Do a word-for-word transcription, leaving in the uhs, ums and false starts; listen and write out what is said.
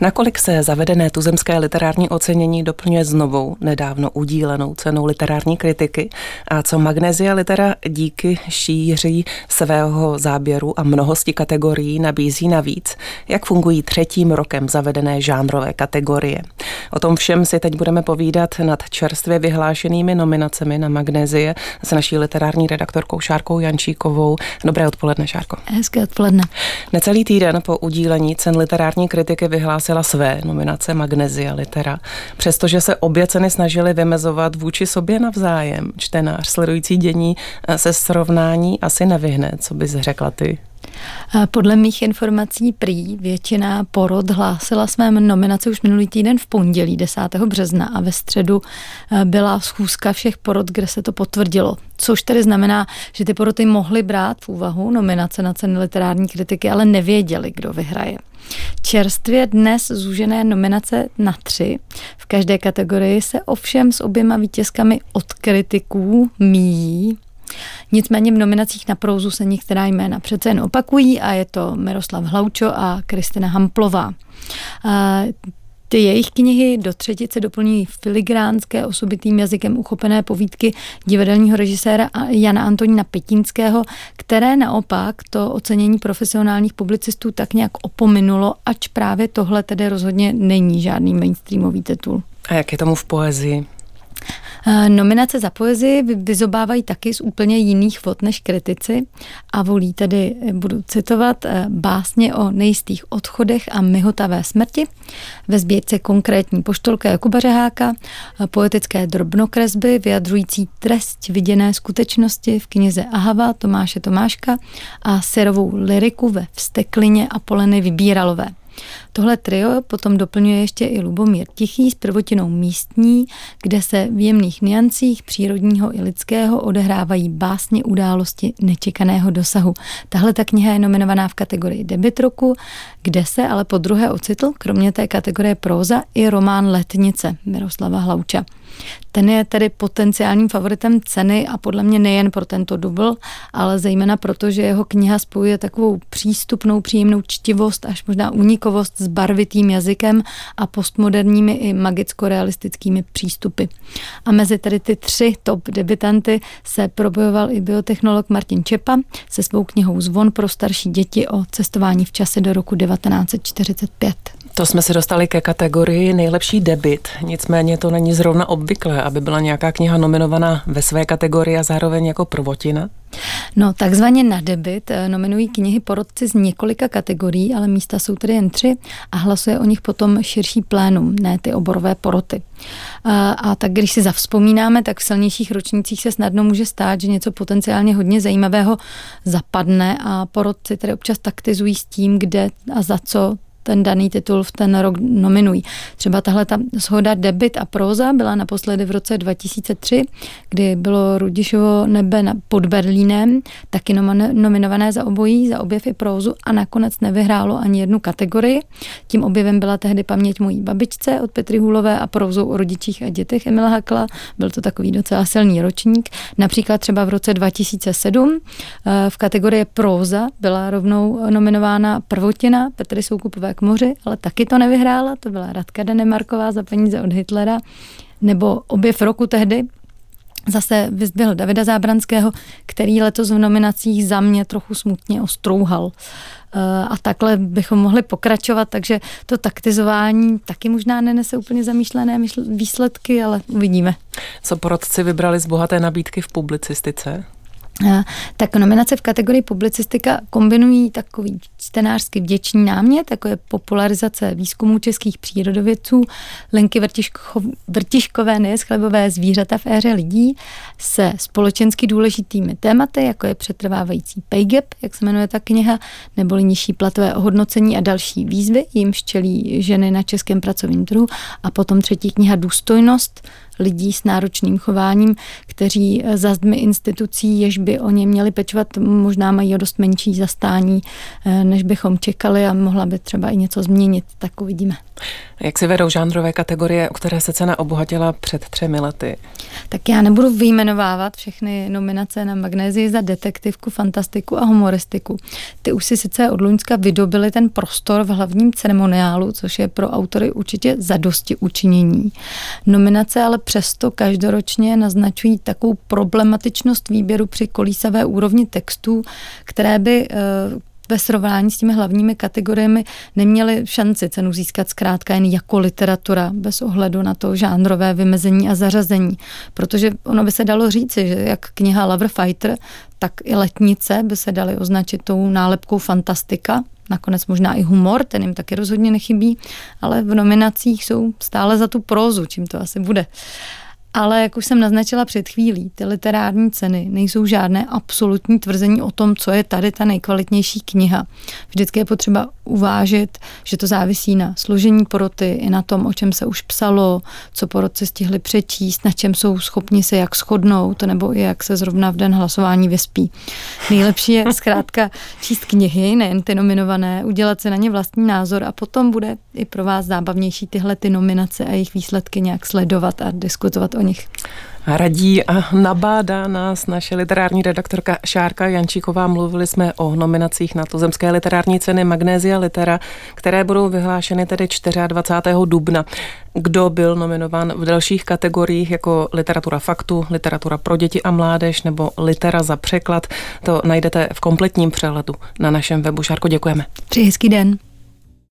Nakolik se zavedené tuzemské literární ocenění doplňuje s novou, nedávno udílenou cenou literární kritiky a co Magnesia Litera díky šíří svého záběru a mnohosti kategorií nabízí navíc, jak fungují třetím rokem zavedené žánrové kategorie. O tom všem si teď budeme povídat nad čerstvě vyhlášenými nominacemi na Magnesie s naší literární redaktorkou Šárkou Jančíkovou. Dobré odpoledne, Šárko. Hezké odpoledne. Necelý týden po udílení cen literární kritiky vyhlásila své nominace Magnesia Litera. Přestože se obě ceny snažily vymezovat vůči sobě navzájem, čtenář sledující dění se srovnání asi nevyhne. Co bys řekla ty? Podle mých informací prý většina porod hlásila své nominace už minulý týden v pondělí desátého března a ve středu byla schůzka všech porod, kde se to potvrdilo. Což tedy znamená, že ty poroty mohly brát v úvahu nominace na ceny literární kritiky, ale nevěděli, kdo vyhraje. Čerstvě dnes zúžené nominace na tři. V každé kategorii se ovšem s oběma vítězkami od kritiků míjí. Nicméně v nominacích na prózu se některá jména přece jen opakují a je to Miroslav Hlaučo a Kristina Hamplová. Ty jejich knihy do třetice doplňují filigránské osobitým jazykem uchopené povídky divadelního režiséra Jana Antonína Petínského, které naopak to ocenění profesionálních publicistů tak nějak opominulo, ač právě tohle tedy rozhodně není žádný mainstreamový titul. A jak je tomu v poezii? Nominace za poezii vyzobávají taky z úplně jiných vod než kritici a volí tedy, budu citovat, básně o nejistých odchodech a myhotavé smrti, ve sbírce Konkrétní poštolka Jakuba Řeháka, poetické drobnokresby vyjadřující trest viděné skutečnosti v knize Ahava Tomáše Tomáška a syrovou lyriku ve Vzteklině Apoleny Vybíralové. Tohle trio potom doplňuje ještě i Lubomír Tichý s prvotinou Místní, kde se v jemných niancích přírodního i lidského odehrávají básně události nečekaného dosahu. Tahle ta kniha je nominovaná v kategorii debut roku, kde se ale po druhé ocitl, kromě té kategorie próza, i román Letnice Miroslava Hlauča. Ten je tedy potenciálním favoritem ceny a podle mě nejen pro tento dubl, ale zejména proto, že jeho kniha spojuje takovou přístupnou, příjemnou čtivost až možná unikovost s barvitým jazykem a postmoderními i magicko-realistickými přístupy. A mezi tedy ty tři top debutanty se probojoval i biotechnolog Martin Čepa se svou knihou Zvon pro starší děti o cestování v čase do roku devatenáct set čtyřicet pět. To jsme se dostali ke kategorii nejlepší debut, nicméně to není zrovna obvyklé, aby byla nějaká kniha nominovaná ve své kategorii a zároveň jako prvotina. No, takzvaně na debut nominují knihy porotci z několika kategorií, ale místa jsou tedy jen tři a hlasuje o nich potom širší plénum, ne ty oborové poroty. A, a tak když si zavzpomínáme, tak v silnějších ročnících se snadno může stát, že něco potenciálně hodně zajímavého zapadne a porotci tedy občas taktizují s tím, kde a za co ten daný titul v ten rok nominují. Třeba tahle ta shoda debut a próza byla naposledy v roce dva tisíce tři, kdy bylo Rudišovo nebe pod Berlínem, taky nominované za obojí, za objev i prózu a nakonec nevyhrálo ani jednu kategorii. Tím objevem byla tehdy Paměť mojí babičce od Petry Hůlové a prózou o rodičích a dětech Emila Hakla. Byl to takový docela silný ročník. Například třeba v roce dva tisíce sedm v kategorii próza byla rovnou nominována Prvotina Petry Soukupové K moři, ale taky to nevyhrála, to byla Radka Danemarková za peníze od Hitlera, nebo objev roku tehdy zase vyzdvihl Davida Zábranského, který letos v nominacích za mě trochu smutně ostrouhal. A takhle bychom mohli pokračovat, takže to taktizování taky možná nenese úplně zamýšlené výsledky, ale uvidíme. Co porotci vybrali z bohaté nabídky v publicistice? Tak nominace v kategorii publicistika kombinují takový čtenářsky vděčný námět, jako je popularizace výzkumů českých přírodovědců Lenky Vrtiško, Vrtiškové nejeschlebové zvířata v éře lidí se společensky důležitými tématy, jako je přetrvávající pay gap, jak se jmenuje ta kniha, neboli nižší platové ohodnocení a další výzvy, jimž čelí ženy na českém pracovním trhu, a potom třetí kniha Důstojnost lidí s náročným chováním, kteří za zdmi institucí, jež by o ně měli pečovat, možná mají o dost menší zastání, než bychom čekali a mohla by třeba i něco změnit, tak uvidíme. Jak si vedou žánrové kategorie, o které se cena obohatila před třemi lety? Tak já nebudu vyjmenovávat všechny nominace na Magnézii za detektivku, fantastiku a humoristiku. Ty už si sice od loňska vydobily ten prostor v hlavním ceremoniálu, což je pro autory určitě zadosti učinění. Nominace ale přesto každoročně naznačují takovou problematičnost výběru při kolísavé úrovni textů, které by ve srovnání s těmi hlavními kategoriemi neměly šanci cenu získat zkrátka jen jako literatura, bez ohledu na to žánrové vymezení a zařazení. Protože ono by se dalo říci, že jak kniha Lover Fighter, tak i Letnice by se daly označit tou nálepkou fantastika, nakonec možná i humor, ten jim taky rozhodně nechybí, ale v nominacích jsou stále za tu prózu, čím to asi bude. Ale jak už jsem naznačila před chvílí, ty literární ceny nejsou žádné absolutní tvrzení o tom, co je tady ta nejkvalitnější kniha. Vždycky je potřeba uvážit, že to závisí na složení poroty i na tom, o čem se už psalo, co porotci stihli přečíst, na čem jsou schopni se jak shodnout, nebo i jak se zrovna v den hlasování vyspí. Nejlepší je zkrátka číst knihy, nejen ty nominované, udělat si na ně vlastní názor a potom bude i pro vás zábavnější tyhle ty nominace a jejich výsledky nějak sledovat a diskutovat o nich. Radí a nabádá nás naše literární redaktorka Šárka Jančíková. Mluvili jsme o nominacích na tuzemské literární ceny Magnézia Litera, které budou vyhlášeny tedy dvacátého čtvrtého dubna. Kdo byl nominován v dalších kategoriích jako literatura faktu, literatura pro děti a mládež nebo litera za překlad, to najdete v kompletním přehledu na našem webu. Šárko, děkujeme. Přeji hezký den.